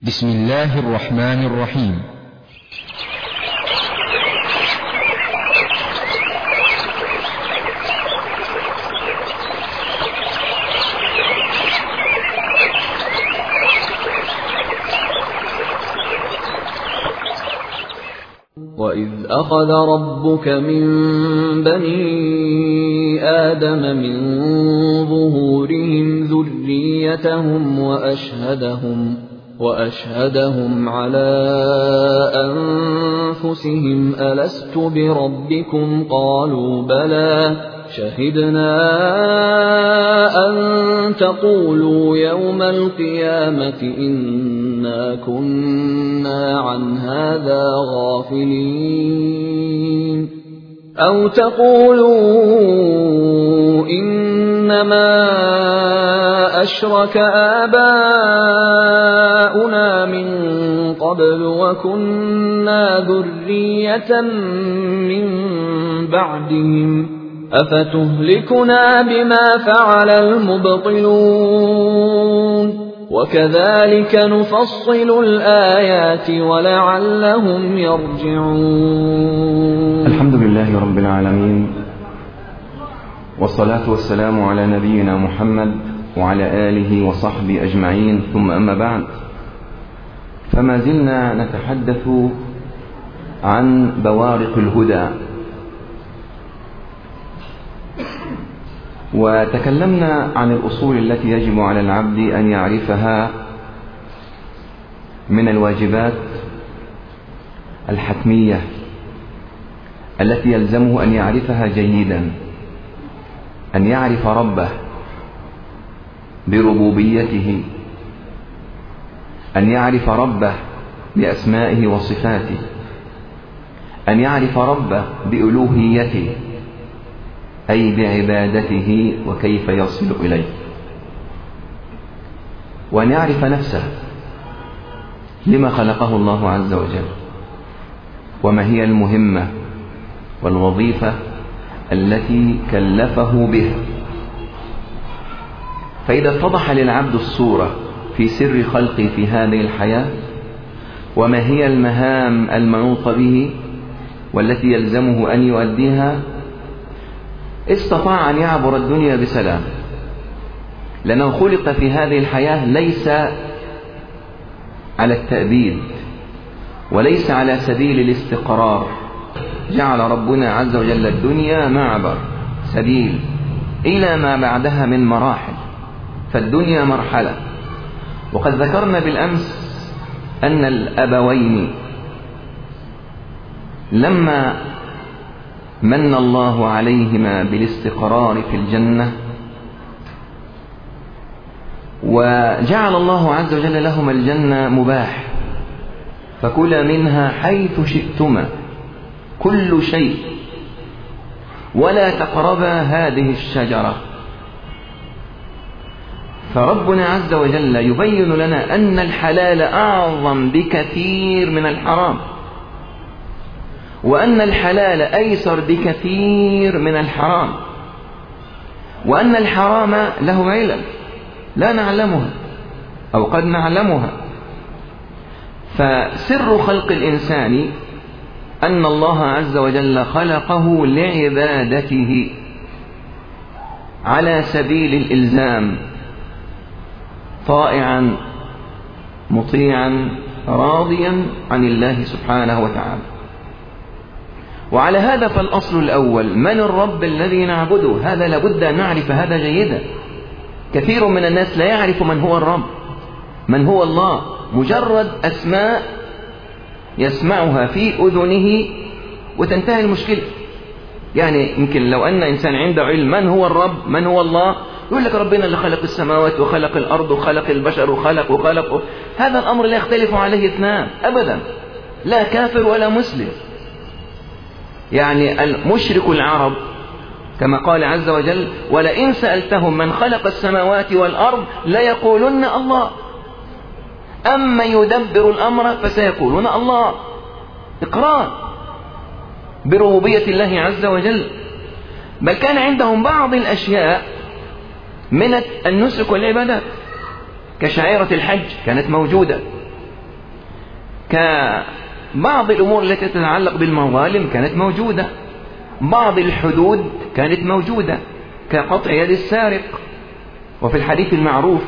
بسم الله الرحمن الرحيم. وَإِذْ أَخَذَ رَبُّكَ مِنْ بَنِي آدَمَ مِنْ ظُهُورِهِمْ ذُرِّيَّتَهُمْ وَأَشْهَدَهُمْ عَلَى أَنفُسِهِمْ أَلَسْتُ بِرَبِّكُمْ قَالُوا بَلَى شَهِدْنَا أَن تَقُولُوا يَوْمَ الْقِيَامَةِ إِنَّا كُنَّا عَنْ هَذَا غَافِلِينَ أَوْ تَقُولُوا إِنَّمَا أَشْرَكَ آبَاؤُنَا مِن قَبْلُ وَكُنَّا ذُرِّيَّةً مِّن بَعْدِهِمْ أَفَتُهْلِكُنَا بِمَا فَعَلَ الْمُبْطِلُونَ وَكَذَلِكَ نُفَصِّلُ الْآيَاتِ وَلَعَلَّهُمْ يَرْجِعُونَ. الحمد لله رب العالمين، والصلاة والسلام على نبينا محمد وعلى آله وصحبه أجمعين، ثم أما بعد، فما زلنا نتحدث عن بوارق الهدى، وتكلمنا عن الأصول التي يجب على العبد أن يعرفها من الواجبات الحتمية التي يلزمه أن يعرفها جيدا، أن يعرف ربه بربوبيته، أن يعرف ربه بأسمائه وصفاته، أن يعرف ربه بألوهيته أي بعبادته وكيف يصل إليه، وأن يعرف نفسه لما خلقه الله عز وجل، وما هي المهمة والوظيفة التي كلفه بها. فإذا اتضح للعبد الصورة في سر خلقه في هذه الحياة، وما هي المهام المنوطة به والتي يلزمه أن يؤديها، استطاع أن يعبر الدنيا بسلام، لأنه خلق في هذه الحياة ليس على التأبيد وليس على سبيل الاستقرار. جعل ربنا عز وجل الدنيا معبر سبيل إلى ما بعدها من مراحل، فالدنيا مرحلة. وقد ذكرنا بالأمس أن الأبوين لما من الله عليهما بالاستقرار في الجنة، وجعل الله عز وجل لهما الجنة مباح، فكلا منها حيث شئتما كل شيء ولا تقربا هذه الشجرة. فربنا عز وجل يبين لنا أن الحلال أعظم بكثير من الحرام، وأن الحلال أيسر بكثير من الحرام، وأن الحرام له علل لا نعلمها أو قد نعلمها. فسر خلق الإنسان أن الله عز وجل خلقه لعبادته على سبيل الإلزام، طائعا مطيعا راضيا عن الله سبحانه وتعالى. وعلى هذا فالأصل الأول من الرب الذي نعبده، هذا لابد أن نعرف هذا جيدا. كثير من الناس لا يعرف من هو الرب، من هو الله، مجرد أسماء يسمعها في أذنه وتنتهي المشكلة. يعني يمكن لو أن إنسان عنده علم من هو الرب من هو الله، يقول لك ربنا اللي خلق السماوات وخلق الأرض وخلق البشر وخلق. هذا الأمر لا يختلف عليه اثنان أبدا، لا كافر ولا مسلم. يعني المشرك العرب كما قال عز وجل: ولئن سألتهم من خلق السماوات والأرض ليقولن الله، أما يدبر الأمر فسيقولون الله. إقرار بربوبية الله عز وجل. بل كان عندهم بعض الأشياء من النسك والعبادات كشعيرة الحج كانت موجودة، كبعض الأمور التي تتعلق بالمظالم كانت موجودة، بعض الحدود كانت موجودة كقطع يد السارق. وفي الحديث المعروف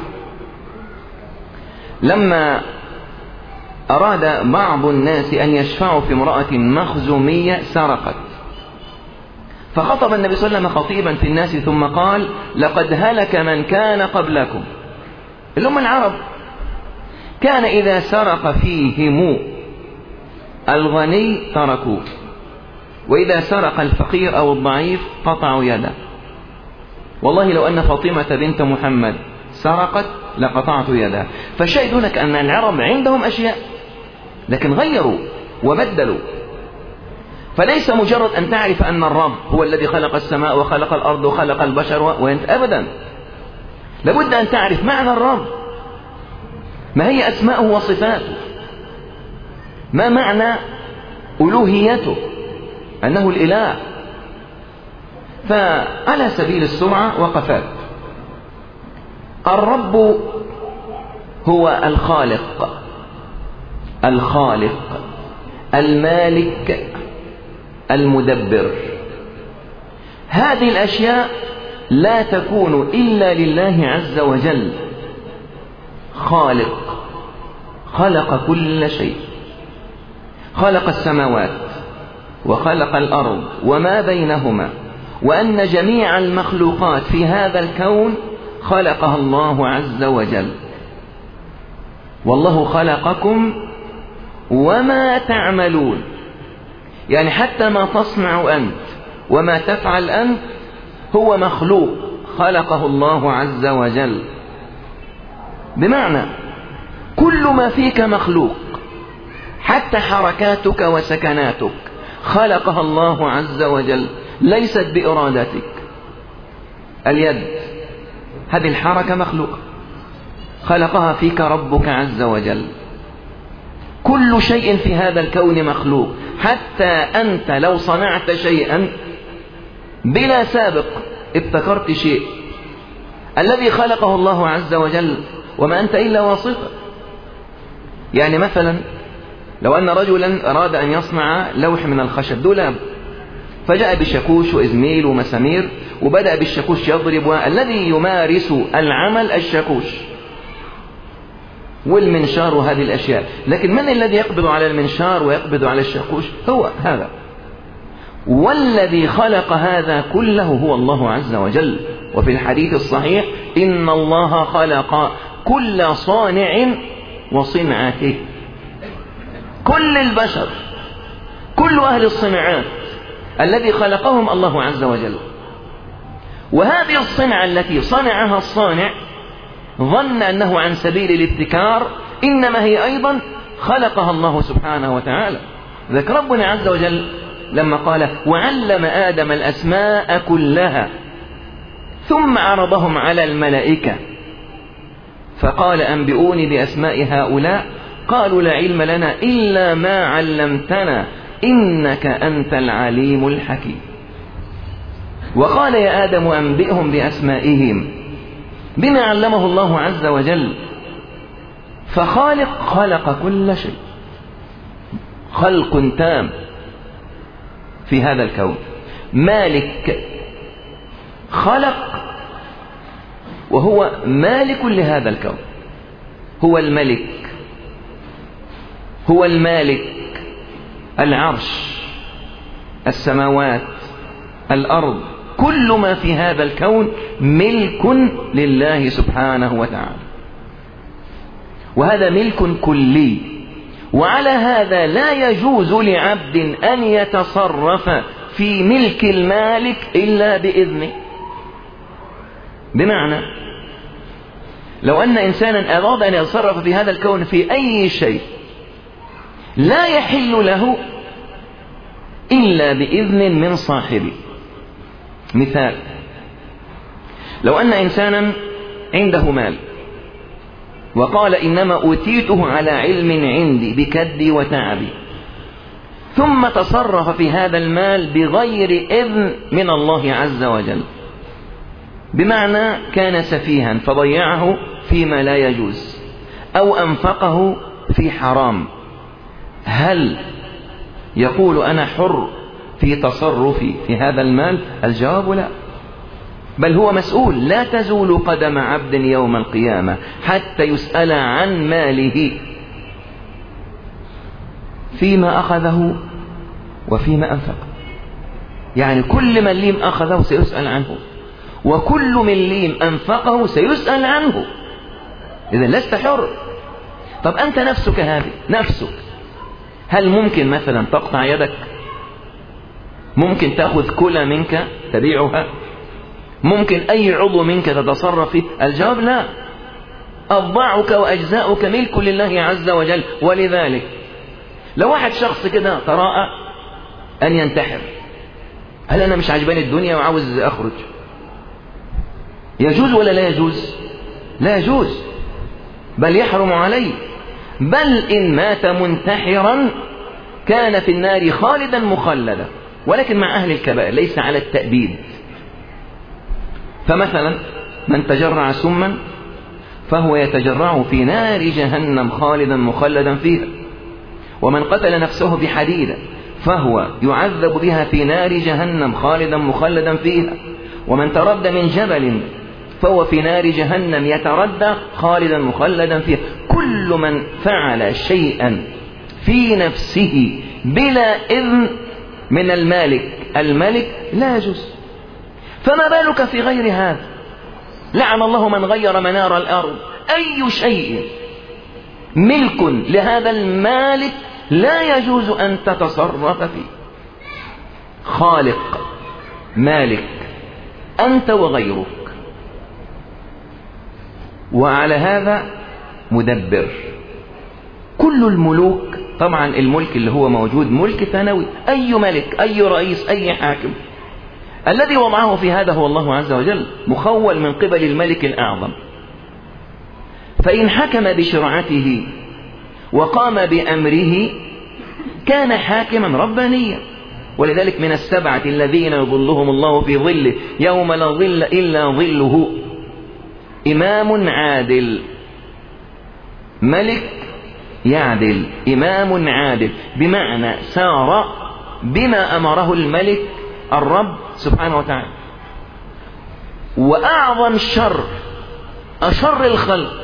لما أراد بعض الناس أن يشفعوا في امرأة مخزومية سرقت، فخطب النبي صلى الله عليه وسلم خطيبا في الناس ثم قال: لقد هلك من كان قبلكم، اللي هم العرب، كان إذا سرق فيهم الغني تركوه، وإذا سرق الفقير أو الضعيف قطعوا يده. والله لو أن فاطمة بنت محمد سرقت لقطعت يدها. فالشاهد هناك أن العرب عندهم أشياء لكن غيروا وبدلوا. فليس مجرد أن تعرف أن الرب هو الذي خلق السماء وخلق الأرض وخلق البشر وأنت أبدا، لابد أن تعرف معنى الرب، ما هي أسماءه وصفاته، ما معنى ألوهيته، أنه الإله. فعلى سبيل السرعة وقفات. الرب هو الخالق، الخالق المالك المدبر. هذه الأشياء لا تكون إلا لله عز وجل. خالق، خلق كل شيء، خلق السماوات وخلق الأرض وما بينهما، وأن جميع المخلوقات في هذا الكون خلقها الله عز وجل. والله خلقكم وما تعملون، يعني حتى ما تصنع أنت وما تفعل أنت هو مخلوق خلقه الله عز وجل. بمعنى كل ما فيك مخلوق، حتى حركاتك وسكناتك خلقها الله عز وجل، ليست بإرادتك. اليد هذه الحركة مخلوقة خلقها فيك ربك عز وجل. كل شيء في هذا الكون مخلوق، حتى أنت لو صنعت شيئا بلا سابق ابتكرت شيء، الذي خلقه الله عز وجل وما أنت إلا واسطة. يعني مثلا لو أن رجلا أراد أن يصنع لوح من الخشب، دولاب، فجاء بشاكوش وإزميل ومسامير وبدأ بالشاكوش يضرب، الذي يمارس العمل الشاكوش والمنشار وهذه الأشياء. لكن من الذي يقبض على المنشار ويقبض على الشاكوش؟ هو هذا. والذي خلق هذا كله هو الله عز وجل. وفي الحديث الصحيح: إن الله خلق كل صانع وصنعته. كل البشر، كل أهل الصناعات الذي خلقهم الله عز وجل. وهذه الصنعة التي صنعها الصانع ظن أنه عن سبيل الابتكار، إنما هي أيضا خلقها الله سبحانه وتعالى. ذكر ربنا عز وجل لما قال: وعلم آدم الأسماء كلها ثم عرضهم على الملائكة فقال: أنبئوني بأسماء هؤلاء، قالوا: لا علم لنا إلا ما علمتنا إنك أنت العليم الحكيم. وقال: يا آدم أنبئهم بأسمائهم، بما علمه الله عز وجل. فخالق خلق كل شيء، خلق تام في هذا الكون. مالك خلق وهو مالك لهذا الكون، هو الملك، هو المالك. العرش، السماوات، الأرض، كل ما في هذا الكون ملك لله سبحانه وتعالى، وهذا ملك كلي. وعلى هذا لا يجوز لعبد أن يتصرف في ملك المالك إلا بإذنه. بمعنى لو أن إنسانا أراد أن يتصرف في هذا الكون في أي شيء لا يحل له إلا بإذن من صاحبه. مثال: لو أن إنسانا عنده مال وقال: إنما أوتيته على علم عندي بكدي وتعبي، ثم تصرف في هذا المال بغير إذن من الله عز وجل، بمعنى كان سفيها فضيعه فيما لا يجوز، أو أنفقه في حرام، هل يقول أنا حر في تصرفي في هذا المال؟ الجواب لا، بل هو مسؤول. لا تزول قدم عبد يوم القيامة حتى يسأل عن ماله فيما أخذه وفيما أنفق. يعني كل مليم أخذه سيسأل عنه، وكل مليم أنفقه سيسأل عنه. إذن لست حر. طب أنت نفسك هذه نفسك، هل ممكن مثلا تقطع يدك؟ ممكن تأخذ كلى منك تبيعها؟ ممكن أي عضو منك تتصرف فيه؟ الجواب لا. أضعك وأجزاؤك ملك لله عز وجل. ولذلك لو واحد شخص كده تراءى أن ينتحر، هل أنا مش عجباني الدنيا وعاوز أخرج، يجوز ولا لا يجوز؟ لا يجوز، بل يحرم عليه. بل إن مات منتحرا كان في النار خالدا مخلدا، ولكن مع أهل الكبائر، ليس على التأبيد. فمثلا من تجرع سما فهو يتجرع في نار جهنم خالدا مخلدا فيها، ومن قتل نفسه بحديدة فهو يعذب بها في نار جهنم خالدا مخلدا فيها، ومن تردى من جبل فهو في نار جهنم يتردى خالدا مخلدا فيها. كل من فعل شيئا في نفسه بلا إذن من الملك لا يجوز. فما بالك في غير هذا؟ لعن الله من غير منار الأرض. أي شيء ملك لهذا المالك لا يجوز أن تتصرف فيه. خالق مالك أنت وغيرك، وعلى هذا مدبر. كل الملوك طبعا، الملك اللي هو موجود ملك ثانوي، أي ملك أي رئيس أي حاكم، الذي وضعه في هذا هو الله عز وجل، مخول من قبل الملك الأعظم. فإن حكم بشرعته وقام بأمره كان حاكما ربانيا. ولذلك من السبعة الذين يظلهم الله في ظله يوم لا ظل إلا ظله إمام عادل. ملك يعدل، إمام عادل، بمعنى سار بما أمره الملك الرب سبحانه وتعالى. وأعظم شر، أشر الخلق،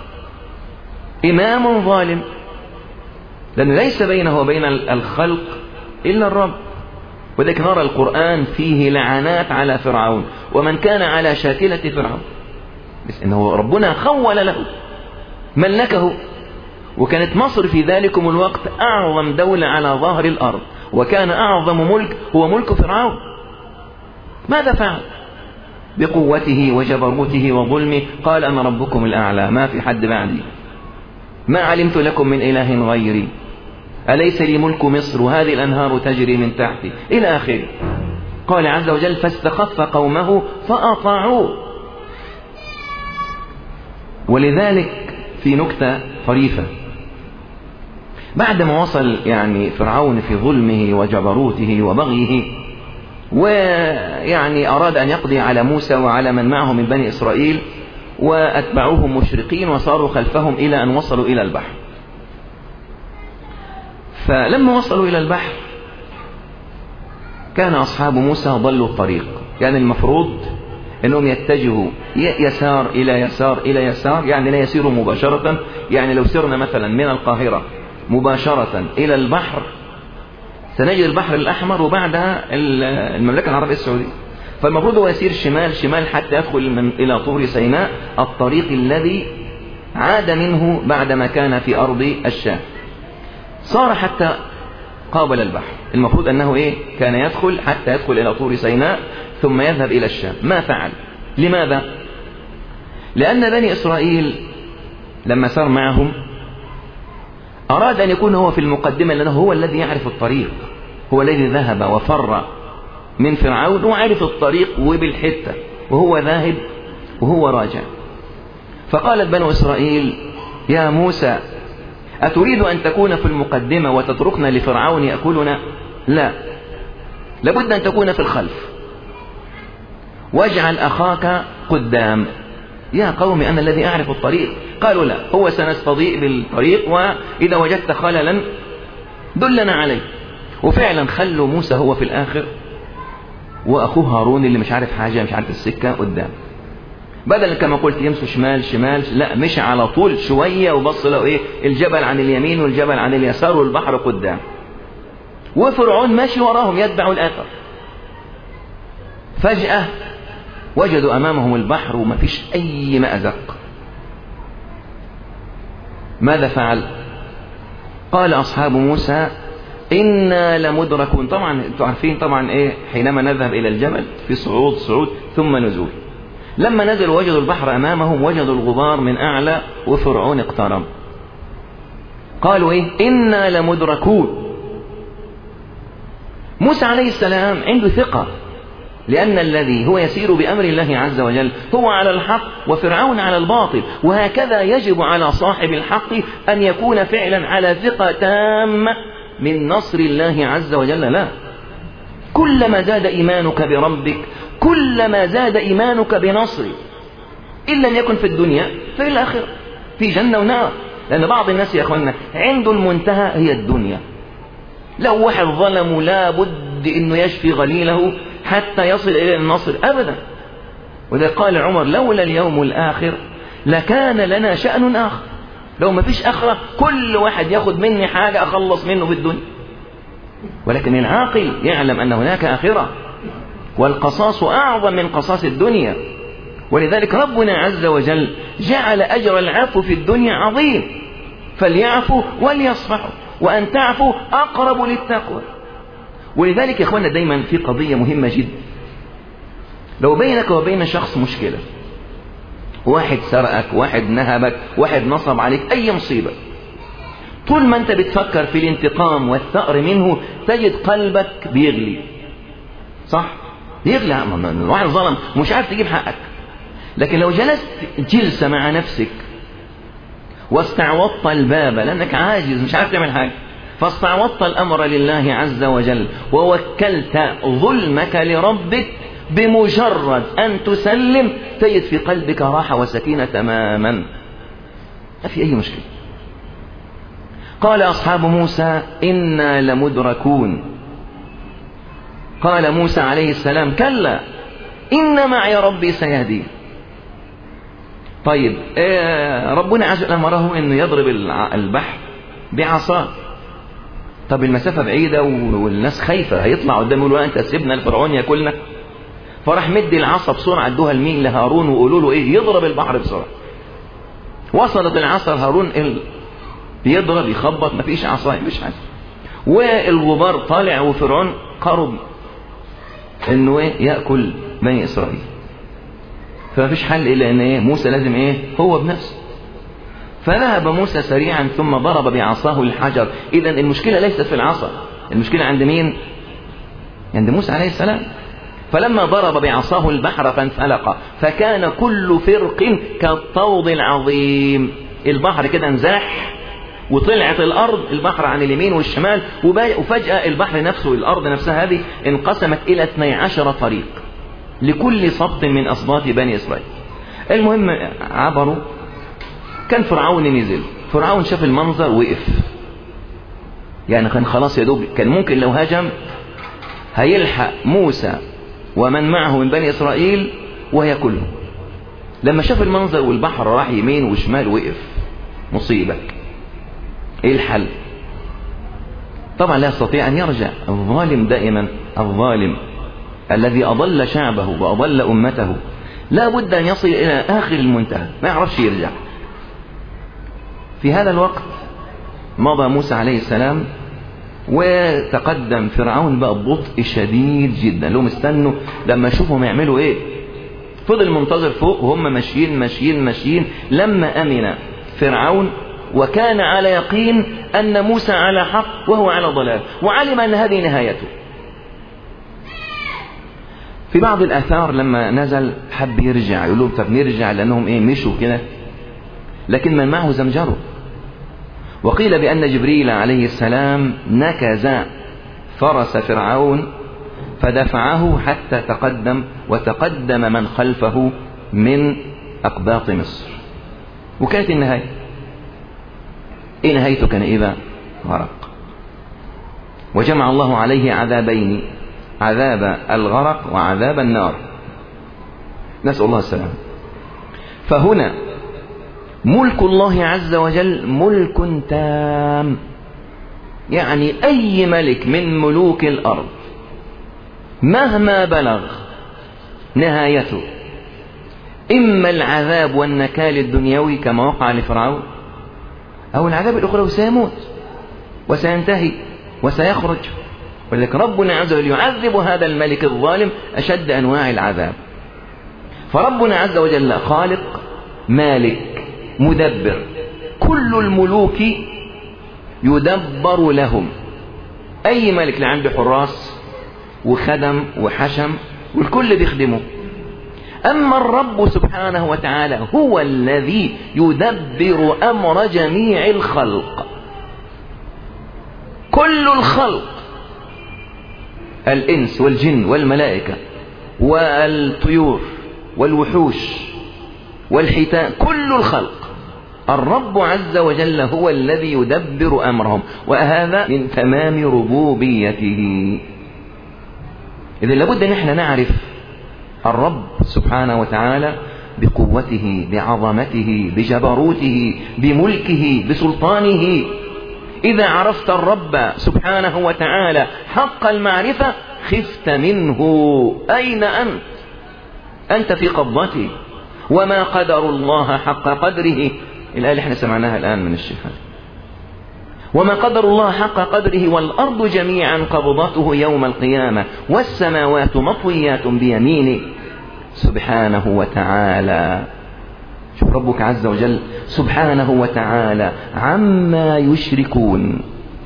إمام ظالم، لأنه ليس بينه وبين الخلق إلا الرب. وذلك نرى القرآن فيه لعنات على فرعون ومن كان على شاكلة فرعون، بس إنه ربنا خول له، ملكه. وكانت مصر في ذلكم الوقت أعظم دولة على ظهر الأرض، وكان أعظم ملك هو ملك فرعون. ماذا فعل؟ بقوته وجبروته وظلمه قال أنا ربكم الأعلى، ما في حد بعدي، ما علمت لكم من إله غيري، أليس لي ملك مصر وهذه الأنهار تجري من تحتي، إلى آخره. قال عز وجل فاستخف قومه فأطاعوه. ولذلك في نكتة طريفة، بعدما وصل يعني فرعون في ظلمه وجبروته وبغيه، ويعني أراد أن يقضي على موسى وعلى من معه من بني إسرائيل، وأتبعوهم مشرقين وصاروا خلفهم إلى أن وصلوا إلى البحر. فلما وصلوا إلى البحر كان أصحاب موسى ضلوا الطريق. كان المفروض أنهم يتجهوا يسار إلى يسار إلى يسار، يعني لا يسيروا مباشرة. يعني لو سرنا مثلا من القاهرة مباشرة إلى البحر سنجد البحر الأحمر وبعدها المملكة العربية السعودية. فالمفروض هو يسير شمال شمال حتى يدخل إلى طور سيناء، الطريق الذي عاد منه بعدما كان في أرض الشام. صار حتى قابل البحر. المفروض أنه كان يدخل حتى يدخل إلى طور سيناء ثم يذهب إلى الشام. ما فعل؟ لماذا؟ لأن بني إسرائيل لما سار معهم أراد أن يكون هو في المقدمة، لأنه هو الذي يعرف الطريق، هو الذي ذهب وفر من فرعون وعرف الطريق وبالحتة، وهو ذاهب وهو راجع. فقالت بنو إسرائيل يا موسى أتريد أن تكون في المقدمة وتتركنا لفرعون يأكلنا؟ لا، لابد أن تكون في الخلف، واجعل أخاك قدام. يا قوم أنا الذي أعرف الطريق. قالوا لا، هو سنستضيء بالطريق، وإذا وجدت خللا دلنا عليه. وفعلا خلوا موسى هو في الآخر، وأخوه هارون اللي مش عارف حاجة، مش عارف السكة قدام. بدل كما قلت يمسوا شمال شمال، لا، مش على طول شوية وبص له ايه، الجبل عن اليمين والجبل عن اليسار والبحر قدام، وفرعون ماشي وراهم يتبع الأثر. فجأة وجدوا أمامهم البحر وما فيش أي مأزق. ماذا فعل؟ قال أصحاب موسى إنا لمدركون. طبعا انتوا عارفين طبعا ايه، حينما نذهب إلى الجبل في صعود ثم نزول. لما نزلوا وجدوا البحر أمامهم، وجدوا الغبار من أعلى وفرعون اقترب. قالوا ايه؟ إنا لمدركون. موسى عليه السلام عنده ثقة، لأن الذي هو يسير بأمر الله عز وجل هو على الحق وفرعون على الباطل، وهكذا يجب على صاحب الحق أن يكون فعلا على ثقة تامة من نصر الله عز وجل. لا، كلما زاد إيمانك بربك كلما زاد إيمانك بنصره، إن لم يكن في الدنيا في الآخرة، في جنة ونار. لأن بعض الناس يا أخوانا عنده المنتهى هي الدنيا. لو واحد ظلم لا بد إنه يشفي غليله حتى يصل إلى النصر أبدا. وإذا قال عمر لولا اليوم الآخر لكان لنا شأن آخر. لو ما فيش آخرة كل واحد ياخد مني حاجة أخلص منه في الدنيا. ولكن العاقل يعلم أن هناك آخرة، والقصاص أعظم من قصاص الدنيا. ولذلك ربنا عز وجل جعل أجر العفو في الدنيا عظيم، فليعفوا وليصفحوا، وأن تعفوا أقرب للتقوى. ولذلك يا إخوانا دايما في قضية مهمة جدا. لو بينك وبين شخص مشكلة، واحد سرقك، واحد نهبك، واحد نصب عليك، أي مصيبة، طول ما أنت بتفكر في الانتقام والثأر منه تجد قلبك بيغلي. صح؟ يغلي. واحد ظلم مش عارف تجيب حقك. لكن لو جلست جلسة مع نفسك واستعوضت الباب لأنك عاجز مش عارف تعمل حاجة، فاستعوضت الأمر لله عز وجل ووكلت ظلمك لربك، بمجرد أن تسلم تجد في قلبك راحة وسكينة تماما، ما في أي مشكلة. قال أصحاب موسى إنا لمدركون. قال موسى عليه السلام كلا إن معي ربي سيهدين. طيب ربنا عز وجل أمره أنه يضرب البحر بعصاه. طب المسافة بعيدة والناس خايفة، هيطلع قدام يقولوا أنت سيبنا الفرعون يأكلنا. فراح مدي العصا بسرعة، ادوها لمين؟ لهارون، وقولوا له ايه؟ يضرب البحر بسرعة. وصلت العصا لهارون، بيضرب يخبط، مفيش عصاية مش حاجة، والغبار طالع، وفرعون قرب انه يأكل بني إسرائيل. فمفيش حل إلا ان موسى لازم هو بنفسه. فذهب موسى سريعا ثم ضرب بعصاه الحجر. إذا المشكلة ليست في العصا، المشكلة عند مين؟ عند موسى عليه السلام. فلما ضرب بعصاه البحر فانفلق فكان كل فرق كالطود العظيم. البحر كده انزاح وطلعت الأرض، البحر عن اليمين والشمال، وفجأة البحر نفسه، الأرض نفسها هذه انقسمت إلى 12 طريق لكل سبط من أسباط بني إسرائيل. المهم عبروا. كان فرعون نزل، فرعون شاف المنظر وقف، يعني كان خلاص يا دوب، كان ممكن لو هجم هيلحق موسى ومن معه من بني إسرائيل ويأكلهم. لما شاف المنظر والبحر راح يمين وشمال وقف، مصيبة. ايه الحل؟ طبعا لا يستطيع أن يرجع. الظالم دائما، الظالم الذي أضل شعبه وأضل أمته لا بد أن يصل إلى آخر المنتهى، ما يعرفش يرجع. في هذا الوقت مضى موسى عليه السلام وتقدم فرعون بقى ببطء شديد جدا. لهم استنوا لما يشوفهم يعملوا ايه. فضل منتظر فوق وهم ماشيين ماشيين ماشيين، لما أمن فرعون وكان على يقين أن موسى على حق وهو على ضلال، وعلم أن هذه نهايته. في بعض الآثار لما نزل حب يرجع، يقول لهم طب نرجع، لأنهم مشوا كده، لكن من معه زمجره. وقيل بأن جبريل عليه السلام نكز فرس فرعون فدفعه حتى تقدم، وتقدم من خلفه من أقباط مصر. وكانت النهاية. نهايته كان بقى؟ غرق. وجمع الله عليه عذابين، عذاب الغرق وعذاب النار، نسأل الله السلام. فهنا ملك الله عز وجل ملك تام، يعني أي ملك من ملوك الأرض مهما بلغ نهايته إما العذاب والنكال الدنيوي كما وقع لفرعون، أو العذاب الأخروي، سيموت وسينتهي وسيخرج. ولكن ربنا عز وجل يعذب هذا الملك الظالم أشد أنواع العذاب. فربنا عز وجل خالق مالك مدبر، كل الملوك يدبر لهم. أي ملك اللي عنده حراس وخدم وحشم والكل بيخدمه. أما الرب سبحانه وتعالى هو الذي يدبر أمر جميع الخلق، كل الخلق، الإنس والجن والملائكة والطيور والوحوش والحيتان، كل الخلق الرب عز وجل هو الذي يدبر أمرهم، وهذا من تمام ربوبيته. إذن لابد أن احنا نعرف الرب سبحانه وتعالى بقوته، بعظمته، بجبروته، بملكه، بسلطانه. إذا عرفت الرب سبحانه وتعالى حق المعرفة خفت منه. أين أنت؟ أنت في قبضته. وما قدر الله حق قدره، الآية اللي احنا سمعناها الآن من الشيخ. وما قدر الله حق قدره والأرض جميعا قبضته يوم القيامة والسماوات مطويات بيمينه سبحانه وتعالى. شوف ربك عز وجل سبحانه وتعالى عما يشركون.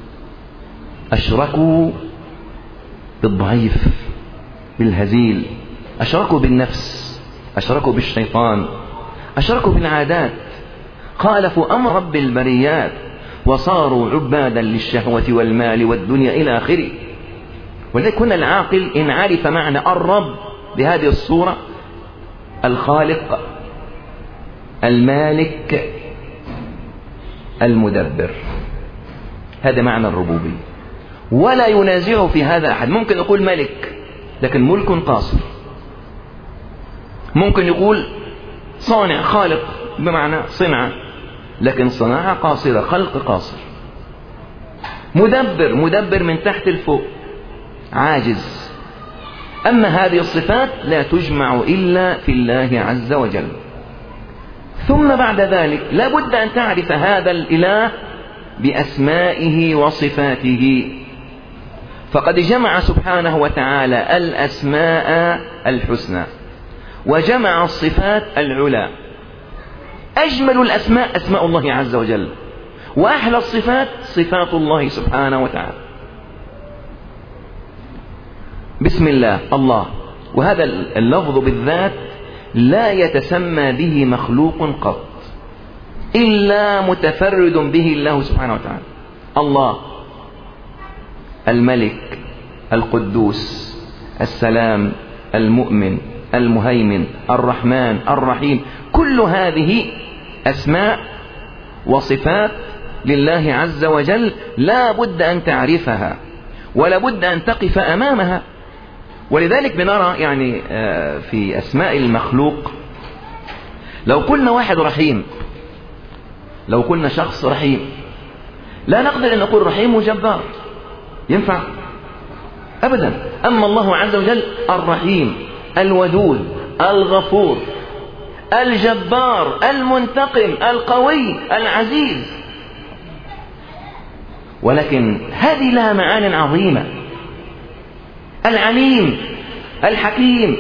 أشركوا بالضعيف، بالهزيل، أشركوا بالنفس، أشركوا بالشيطان، أشركوا بالعادات، خالفوا أمر رب البريات وصاروا عبادا للشهوة والمال والدنيا إلى آخره. ولذلك هنا العاقل إن عرف معنى الرب بهذه الصورة، الخالق المالك المدبر، هذا معنى الربوبية، ولا ينازعه في هذا أحد. ممكن يقول ملك لكن ملك قاصر، ممكن يقول صانع خالق بمعنى صنعة لكن صناعة قاصرة، خلق قاصر. مدبر، مدبر من تحت الفوق، عاجز. أما هذه الصفات لا تجمع إلا في الله عز وجل. ثم بعد ذلك لا بد أن تعرف هذا الإله بأسمائه وصفاته. فقد جمع سبحانه وتعالى الأسماء الحسنى وجمع الصفات العلى. أجمل الأسماء أسماء الله عز وجل، وأحلى الصفات صفات الله سبحانه وتعالى. بسم الله، الله، وهذا اللفظ بالذات لا يتسمى به مخلوق قط إلا متفرد به الله سبحانه وتعالى. الله الملك القدوس السلام المؤمن المهيمن الرحمن الرحيم، كل هذه أسماء وصفات لله عز وجل لا بد أن تعرفها ولا بد أن تقف أمامها. ولذلك بنرى يعني في أسماء المخلوق، لو قلنا واحد رحيم، لو قلنا شخص رحيم، لا نقدر أن نقول رحيم وجبار، ينفع؟ أبدا. أما الله عز وجل الرحيم الودود الغفور الجبار المنتقم القوي العزيز. ولكن هذه لها معان عظيمة، العليم الحكيم.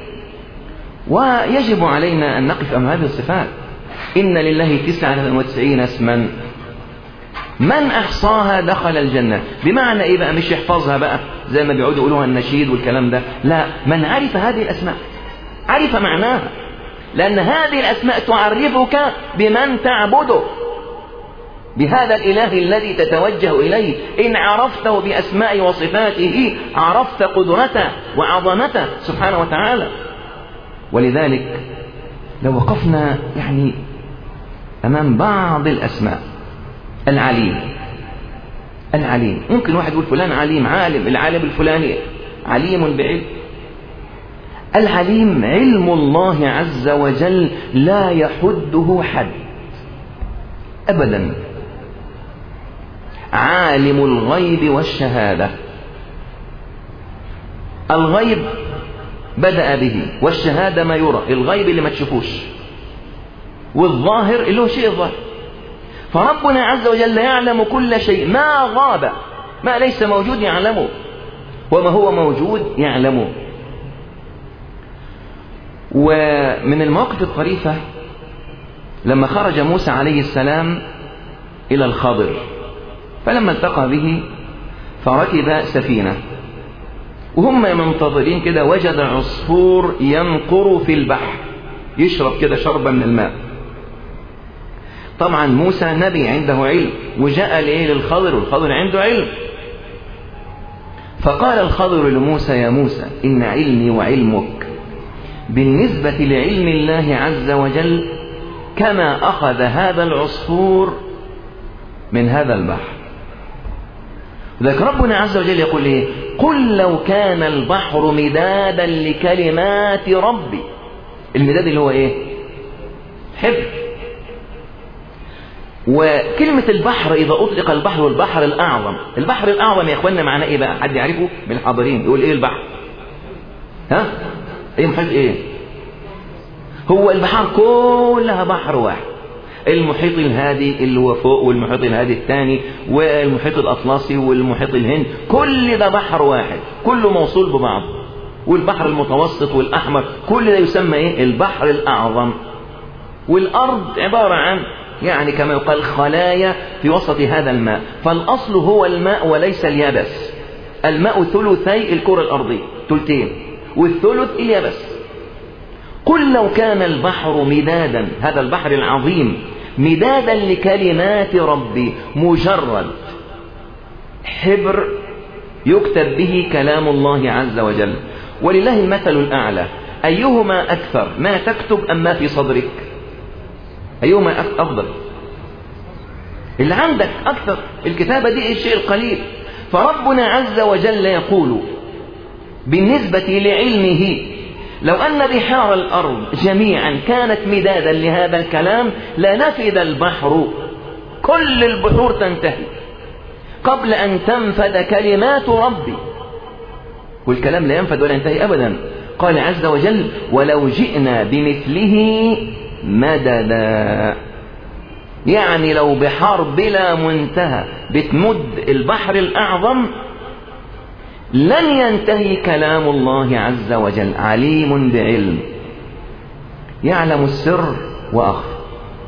ويجب علينا أن نقف أمام هذه الصفات. إن لله 99 اسما من أحصاها دخل الجنة. بمعنى إيه بقى؟ مش يحفظها بقى زي ما بيقعدوا يقولوها النشيد والكلام ده، لا، من عرف هذه الأسماء عرف معناها، لأن هذه الأسماء تعرفك بمن تعبده، بهذا الإله الذي تتوجه إليه. إن عرفته بأسماء وصفاته عرفت قدرته وعظمته سبحانه وتعالى. ولذلك لو وقفنا يعني أمام بعض الأسماء، العليم العليم. ممكن واحد يقول فلان عليم، عالم، العالم الفلاني عليم بعلم. العليم علم الله عز وجل لا يحده حد أبدا. عالم الغيب والشهادة. الغيب بدأ به، والشهادة ما يرى، الغيب اللي ما تشوفوش، والظاهر اللي هو شيء ظاهر. فربنا عز وجل يعلم كل شيء، ما غاب، ما ليس موجود يعلمه، وما هو موجود يعلمه. ومن المواقف الطريفة لما خرج موسى عليه السلام إلى الخضر، فلما التقى به فركب سفينة، وهم منتظرين كده وجد عصفور ينقر في البحر يشرب كده شربا من الماء. طبعا موسى نبي عنده علم، وجاء للخضر والخضر عنده علم. فقال الخضر لموسى: يا موسى إن علمي وعلمك بالنسبة لعلم الله عز وجل كما أخذ هذا العصفور من هذا البحر. ذلك ربنا عز وجل يقول إيه؟ قل لو كان البحر مدادا لكلمات ربي. المداد اللي هو إيه؟ حبر. وكلمة البحر إذا أطلق البحر والبحر الأعظم، البحر الأعظم يا إخواننا معناه إيه بقى؟ حد يعرفه من الحاضرين يقول إيه البحر؟ ها؟ إيه محيط إيه؟ هو البحار كلها بحر واحد. المحيط الهادي اللي هو فوق، والمحيط الهادي الثاني، والمحيط الأطلسي، والمحيط الهند، كل ده بحر واحد، كله موصول ببعض. والبحر المتوسط والأحمر، كل ده يسمى إيه؟ البحر الأعظم. والأرض عبارة عن يعني كما يقال خلايا في وسط هذا الماء، فالأصل هو الماء وليس اليابس. الماء ثلثي الكرة الأرضية، ثلثين، والثلث اليابس. قل لو كان البحر مدادا، هذا البحر العظيم، مدادا لكلمات ربي، مجرد حبر يكتب به كلام الله عز وجل. ولله المثل الأعلى، أيهما أكثر، ما تكتب أم ما في صدرك؟ أيهما أفضل؟ اللي عندك أكثر، الكتابة دي الشيء القليل. فربنا عز وجل يقول بالنسبة لعلمه لو أن بحار الأرض جميعا كانت مدادا لهذا الكلام لنفد البحر، كل البحور تنتهي قبل أن تنفد كلمات ربي. والكلام لا ينفد ولا ينتهي أبدا. قال عز وجل: ولو جئنا بمثله مددا. يعني لو بحار بلا منتهى بتمد البحر الأعظم لن ينتهي كلام الله عز وجل. عليم بعلم، يعلم السر وأخفى.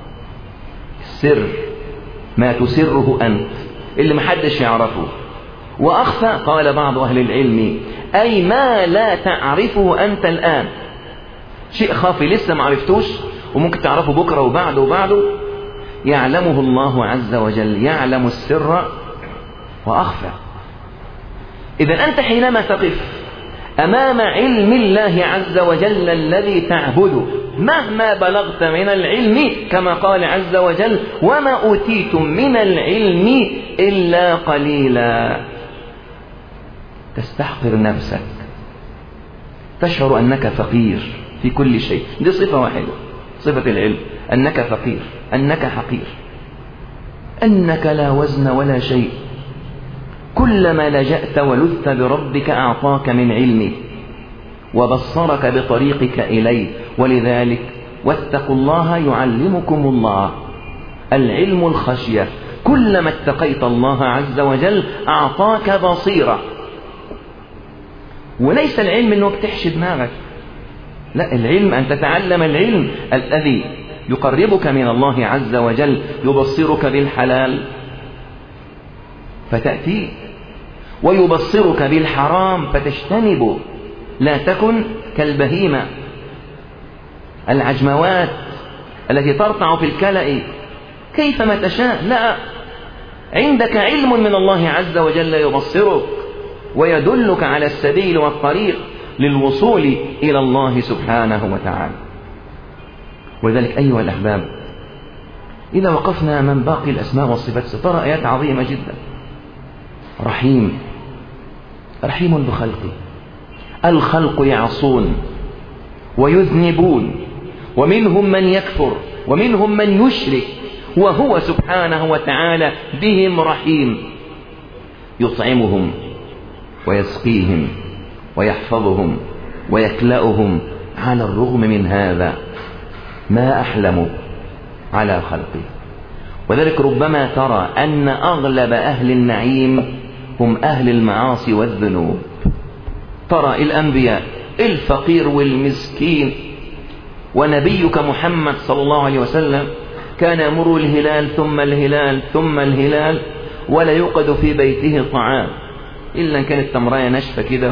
السر ما تسره أنت اللي محدش يعرفه، وأخفى قال بعض أهل العلم أي ما لا تعرفه أنت الآن، شيء خافي لسه ما عرفتوش وممكن تعرفه بكرة وبعده وبعده، يعلمه الله عز وجل. يعلم السر وأخفى. إذا أنت حينما تقف أمام علم الله عز وجل الذي تعبده مهما بلغت من العلم، كما قال عز وجل: وما أوتيتم من العلم إلا قليلا. تستحقر نفسك، تشعر أنك فقير في كل شيء. دي صفة واحدة، صفة العلم، أنك فقير، أنك حقير، أنك لا وزن ولا شيء. كلما لجأت ولذت بربك أعطاك من علمه وبصرك بطريقك إليه. ولذلك واتقوا الله يعلمكم الله. العلم الخشية، كلما اتقيت الله عز وجل أعطاك بصيرة. وليس العلم أنه بتحشي دماغك، لا، العلم أن تتعلم العلم الذي يقربك من الله عز وجل، يبصرك بالحلال فتأتي، ويبصرك بالحرام فتجتنبه. لا تكن كالبهيمة العجموات التي ترتع في الكلأ كيفما تشاء. لا، عندك علم من الله عز وجل يبصرك ويدلك على السبيل والطريق للوصول إلى الله سبحانه وتعالى. ولذلك أيها الأحباب، إذا وقفنا من باقي الأسماء والصفات سترى آيات عظيمة جدا. رحيم، رحيم بخلقه. الخلق يعصون ويذنبون، ومنهم من يكفر ومنهم من يشرك، وهو سبحانه وتعالى بهم رحيم، يطعمهم ويسقيهم ويحفظهم ويكلأهم. على الرغم من هذا ما أحلم على خلقه. وذلك ربما ترى أن أغلب أهل النعيم هم أهل المعاصي والذنوب. ترى الأنبياء، الفقير والمسكين. ونبيك محمد صلى الله عليه وسلم كان يمر الهلال ثم الهلال ثم الهلال ولا يوقد في بيته طعام إلا أن كانت تمراية ناشفة كده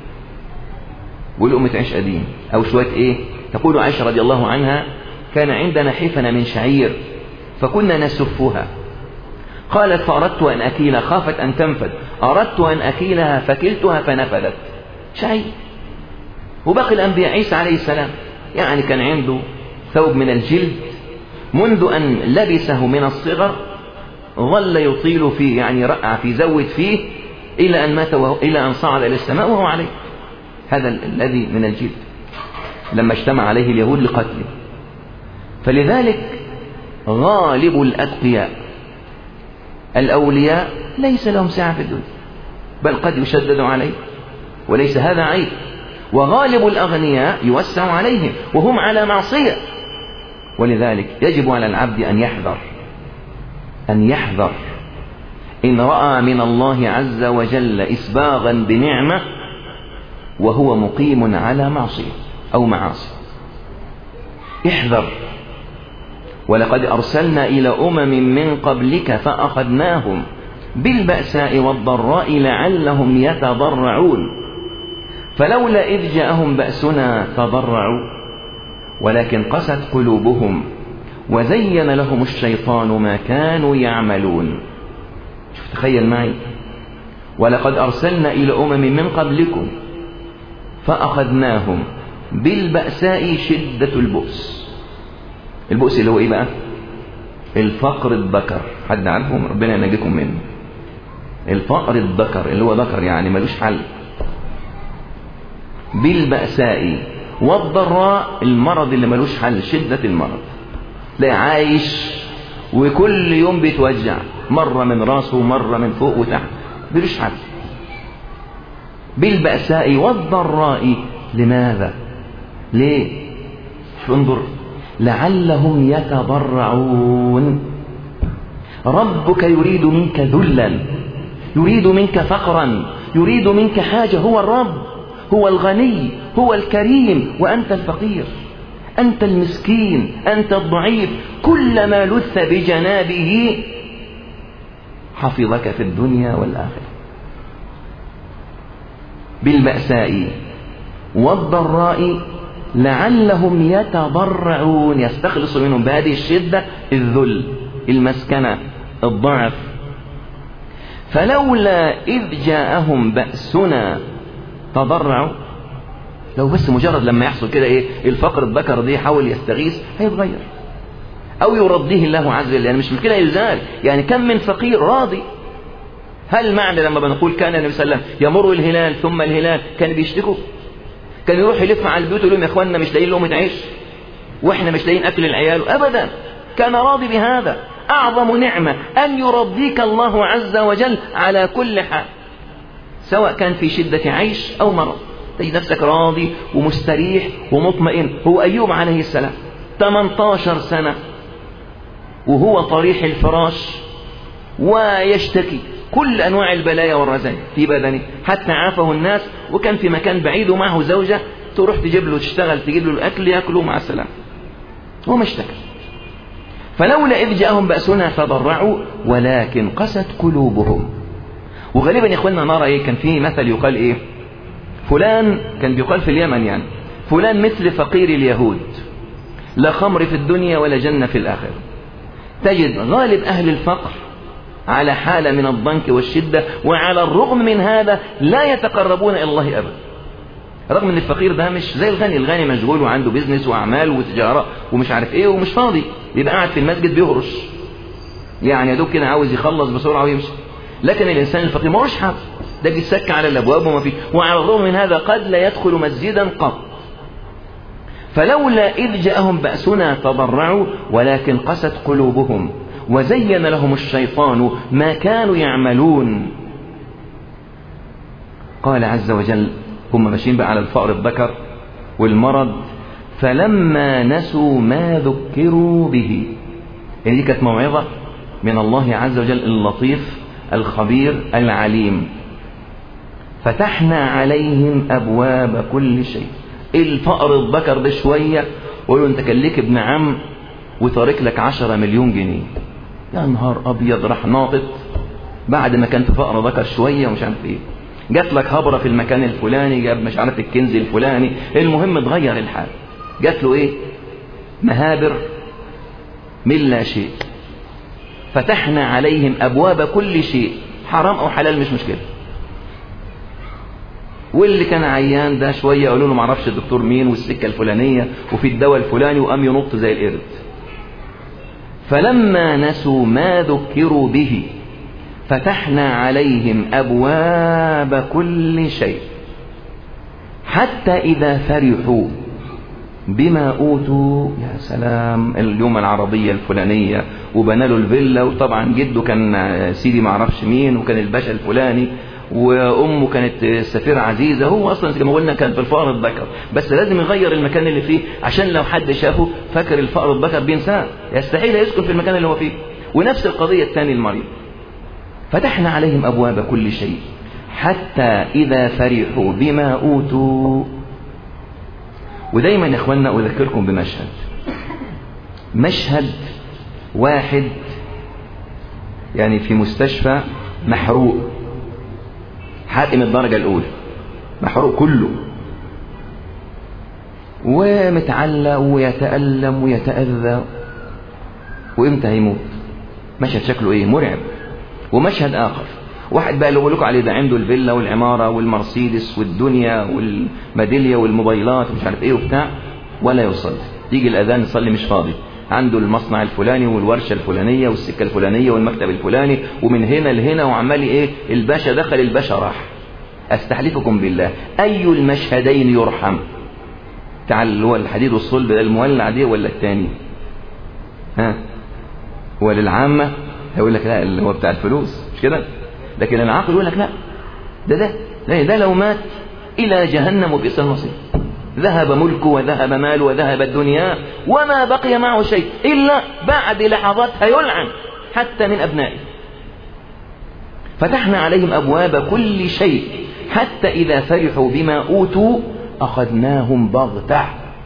ولقمة عيش قديم أو شوية تقول عائشة رضي الله عنها: كان عندنا حفنة من شعير فكنا نسفها. قالت: فأردت أن أكيلها، خافت أن تنفد، أردت أن أكيلها فكلتها فنفدت. شعير. وباقي الأنبياء، عيسى عليه السلام يعني كان عنده ثوب من الجلد منذ أن لبسه من الصغر، ظل يطيل فيه، يعني رقع فيه، زود فيه إلى أن مات، إلى أن صعد إلى السماء وهو عليه. هذا الذي من الجلد لما اجتمع عليه اليهود لقتله. فلذلك غالب الأتقياء الأولياء ليس لهم سعة في الدنيا، بل قد يشدد عليه، وليس هذا عيب. وغالب الأغنياء يوسع عليهم وهم على معصية. ولذلك يجب على العبد أن يحذر إن رأى من الله عز وجل إسباغا بنعمة وهو مقيم على معصية أو معاصي. احذر. ولقد أرسلنا إلى من قبلك فأخذناهم بالبأساء والضراء لعلهم يتضرعون فلولا إذ جاءهم بأسنا تضرعوا ولكن قست قلوبهم وزين لهم الشيطان ما كانوا يعملون. شوف، تخيل معي: ولقد أرسلنا إلى من قبلكم فأخذناهم بالبأساء، شدة البؤس. البؤس اللي هو إيه بقى؟ الفقر الذكر. حد عارفهم؟ ربنا ينجيكم منه. الفقر الذكر اللي هو ذكر يعني ملوش حل. بالبأساء والضراء، المرض اللي ملوش حل، شدة المرض. لا عايش وكل يوم بيتوجع، مرة من راسه ومرة من فوق وتحت، ملوش حل. بالبأساء والضراء. لماذا؟ ليه؟ شو انظر: لعلهم يتضرعون. ربك يريد منك ذلا، يريد منك فقرا، يريد منك حاجة. هو الرب، هو الغني، هو الكريم، وأنت الفقير، أنت المسكين، أنت الضعيف. كلما لث بجنابه حفظك في الدنيا والآخرة. بالبأساء والضراء لعلهم يتضرعون، يستخلص منهم بهذه الشدة الذل، المسكنة، الضعف. فلولا إذ جاءهم بأسنا تضرعوا. لو بس مجرد لما يحصل كده الفقر الذكر دي يحاول يستغيث هيتغير أو يرضيه الله عز وجل، يعني مش مشكلة يزال. يعني كم من فقير راضي. هل معنى لما بنقول كان النبي صلى الله عليه وسلم يمر الهلال ثم الهلال كان بيشتكوا؟ كان يروح يلف على البيوت ويقول لهم: يا اخواننا مش لاقيين لقمة عيش واحنا مش لاقيين اكل العيال. ابدا، كان راضي بهذا. اعظم نعمة ان يرضيك الله عز وجل على كل حال، سواء كان في شدة عيش او مرض، تجد نفسك راضي ومستريح ومطمئن. هو ايوب عليه السلام 18 سنة وهو طريح الفراش ويشتكي كل أنواع البلايا والرزايا في بدنه، حتى عافه الناس، وكان في مكان بعيد ومعه زوجة تروح تجيب له، تشتغل تجيب له الأكل يأكله مع السلامة. هو ما اشتكى. فلولا إذ جاءهم بأسنا تضرعوا ولكن قست قلوبهم. وغالبا يا إخواننا نرى كان فيه مثل يقال فلان، كان بيقال في اليمن يعني، فلان مثل فقير اليهود، لا خمر في الدنيا ولا جنة في الآخرة. تجد غالب أهل الفقر على حالة من الضنك والشدة، وعلى الرغم من هذا لا يتقربون إلى الله أبدا. رغم أن الفقير ده مش زي الغني. الغني مشغول وعنده بيزنس وأعمال وتجارة ومش عارف ومش فاضي، يبقى قاعد في المسجد بيهرش، يعني يا دوب كده عاوز يخلص بسرعة ويمشي. لكن الإنسان الفقير ماهوش حق، ده بيتسك على الأبواب وما فيه، وعلى الرغم من هذا قد لا يدخل مسجدا قط. فلولا إذ جاءهم بأسنا تضرعوا ولكن قست قلوبهم وزين لهم الشيطان ما كانوا يعملون. قال عز وجل، هم ماشيين بقى على الفقر الذكر والمرض، فلما نسوا ما ذكروا به. يعني دي كانت موعظة من الله عز وجل اللطيف الخبير العليم. فتحنا عليهم أبواب كل شيء. الفقر الذكر ده شوية وقالوا انت كان ليك ابن عم وتارك لك 10 مليون جنيه. يا نهار أبيض، راح ناطط بعد ما كان في فقر ذكر شوية ومش عارف ايه، جات لك هبرة في المكان الفلاني، جاب مش عارف الكنز الفلاني، المهم اتغير الحال، جات له ايه؟ مهابر من لا شيء. فتحنا عليهم أبواب كل شيء، حرام أو حلال مش مشكلة. واللي كان عيان ده شوية قالوا له معرفش الدكتور مين والسكة الفلانية وفي الدواء الفلاني، وقام ينط زي القرد. فلما نسوا ما ذكروا به فتحنا عليهم أبواب كل شيء حتى إذا فرحوا بما أوتوا. يا سلام، اليوم العربية الفلانية وبنى له الفيلا، وطبعا جده كان سيدي معرفش مين، وكان الباشا الفلاني، وأمه كانت السفيرة عزيزة. هو أصلا كما قلنا كان في الفقر الذكر، بس لازم يغير المكان اللي فيه عشان لو حد شافه فاكر الفقر الذكر بينساه، يستحيل يسكن في المكان اللي هو فيه. ونفس القضية الثاني المريض. فتحنا عليهم أبواب كل شيء حتى إذا فرحوا بما أوتوا. ودايما يا إخواننا أذكركم بمشهد، مشهد واحد يعني في مستشفى محروق، حرق من الدرجة الأولى، محروق كله ومتعلق ويتألم ويتأذى، وإمتى هيموت؟ مشهد شكله إيه؟ مرعب. ومشهد آخر، واحد بقى اللي أقول لكم عليه ده عنده الفيلا والعمارة والمرسيدس والدنيا والميدالية والموبايلات ومش عارف إيه وبتاع، ولا يصلي، يجي الأذان يصلي مش فاضي، عنده المصنع الفلاني والورشة الفلانية والسكة الفلانية والمكتب الفلاني ومن هنا لهنا وعمال إيه، الباشا دخل الباشا راح. أستحلفكم بالله أي المشهدين يرحم؟ تعال، هو الحديد والصلب ده المولع دي ولا التاني؟ ها، هو للعامة هيقول لك لا اللي هو بتاع الفلوس، مش كده؟ لكن العاقل يقول لك لا، ده لو مات إلى جهنم وبئس المصير، ذهب ملكه وذهب ماله وذهب الدنيا وما بقي معه شيء إلا بعد لحظات هيلعن حتى من أبنائه. فتحنا عليهم أبواب كل شيء حتى إذا فرحوا بما أوتوا أخذناهم بغتة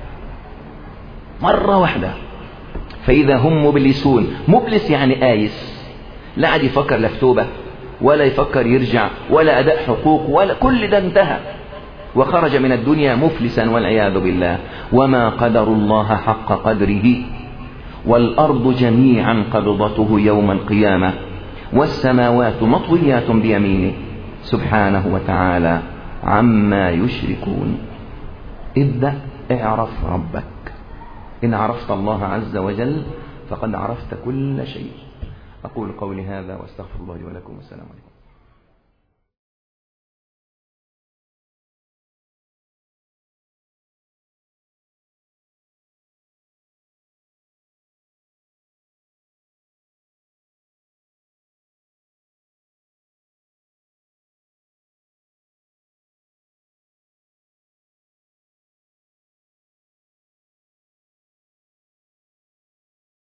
مرة واحدة فإذا هم مبلسون. مبلس يعني آيس، لا عاد يفكر لا في توبة ولا يفكر يرجع ولا أداء حقوق ولا، كل ده انتهى وخرج من الدنيا مفلسا والعياذ بالله. وما قدر الله حق قدره والأرض جميعا قبضته يوم القيامة والسماوات مطويات بيمينه سبحانه وتعالى عما يشركون. ابدأ اعرف ربك، إن عرفت الله عز وجل فقد عرفت كل شيء. أقول قولي هذا واستغفر الله لي ولكم، والسلام عليكم.